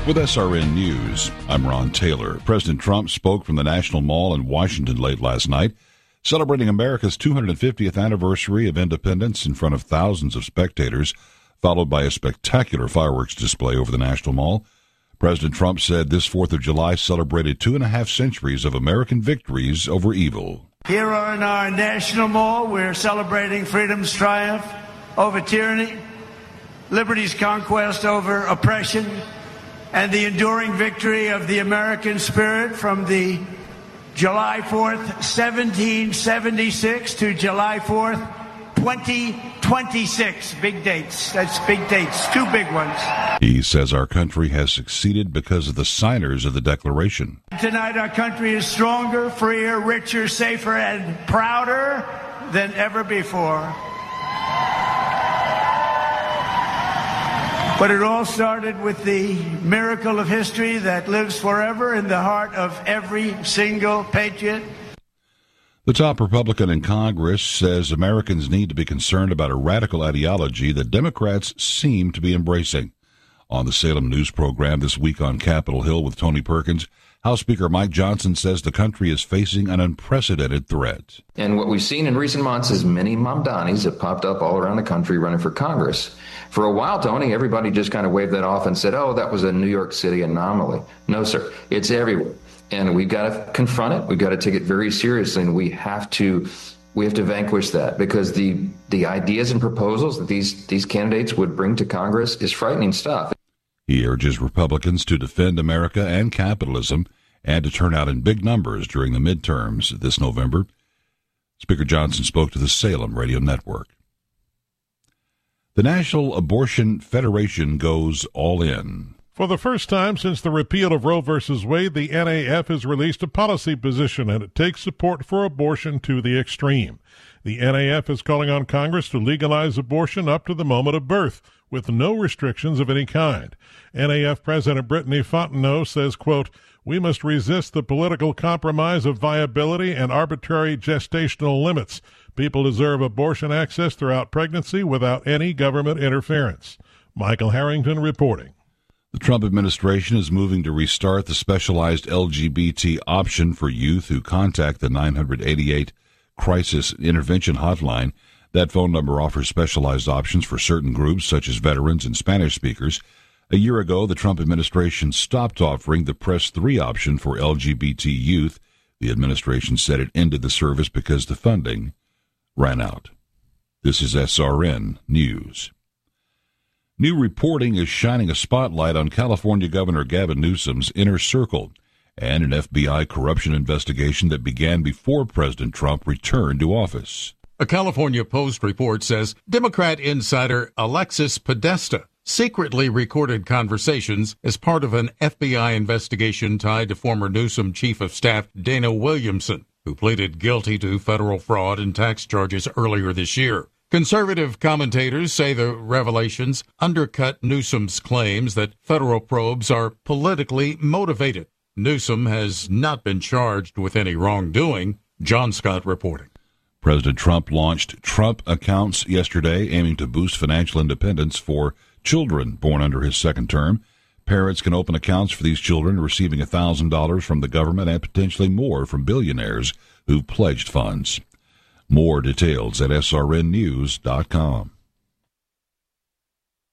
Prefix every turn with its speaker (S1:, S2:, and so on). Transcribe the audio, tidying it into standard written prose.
S1: With SRN News, I'm Ron Taylor. President Trump spoke from the National Mall in Washington late last night, celebrating America's 250th anniversary of independence in front of thousands of spectators, followed by a spectacular fireworks display over the National Mall. President Trump said this 4th of July celebrated 2.5 centuries of American victories over evil.
S2: Here in our National Mall, we're celebrating freedom's triumph over tyranny, liberty's conquest over oppression, and the enduring victory of the American spirit from the July 4th, 1776 to July 4th, 2026. Big dates. That's big dates. Two big ones.
S1: He says our country has succeeded because of the signers of the Declaration.
S2: Tonight our country is stronger, freer, richer, safer, and prouder than ever before. But it all started with the miracle of history that lives forever in the heart of every single patriot.
S1: The top Republican in Congress says Americans need to be concerned about a radical ideology that Democrats seem to be embracing. On the Salem News program this week on Capitol Hill with Tony Perkins, House Speaker Mike Johnson says the country is facing an unprecedented threat.
S3: And what we've seen in recent months is many Mamdanis have popped up all around the country running for Congress. For a while, Tony, everybody just kind of waved that off and said, oh, that was a New York City anomaly. No, sir, it's everywhere. And we've got to confront it. We've got to take it very seriously, and we have to vanquish that, because the ideas and proposals that these candidates would bring to Congress is frightening stuff.
S1: He urges Republicans to defend America and capitalism and to turn out in big numbers during the midterms this November. Speaker Johnson spoke to the Salem Radio Network. The National Abortion Federation goes all in.
S4: For the first time since the repeal of Roe v. Wade, the NAF has released a policy position, and it takes support for abortion to the extreme. The NAF is calling on Congress to legalize abortion up to the moment of birth, with no restrictions of any kind. NAF President Brittany Fontenot says, quote, "We must resist the political compromise of viability and arbitrary gestational limits. People deserve abortion access throughout pregnancy without any government interference." Michael Harrington reporting.
S1: The Trump administration is moving to restart the specialized LGBT option for youth who contact the 988 Crisis Intervention Hotline. That phone number offers specialized options for certain groups, such as veterans and Spanish speakers. A year ago, the Trump administration stopped offering the Press 3 option for LGBT youth. The administration said it ended the service because the funding ran out. This is SRN News. New reporting is shining a spotlight on California Governor Gavin Newsom's inner circle and an FBI corruption investigation that began before President Trump returned to office.
S5: A California Post report says Democrat insider Alexis Podesta secretly recorded conversations as part of an FBI investigation tied to former Newsom Chief of Staff Dana Williamson, who pleaded guilty to federal fraud and tax charges earlier this year. Conservative commentators say the revelations undercut Newsom's claims that federal probes are politically motivated. Newsom has not been charged with any wrongdoing. John Scott reporting.
S1: President Trump launched Trump Accounts yesterday, aiming to boost financial independence for children born under his second term. Parents can open accounts for these children, receiving $1,000 from the government and potentially more from billionaires who've pledged funds. More details at srnnews.com.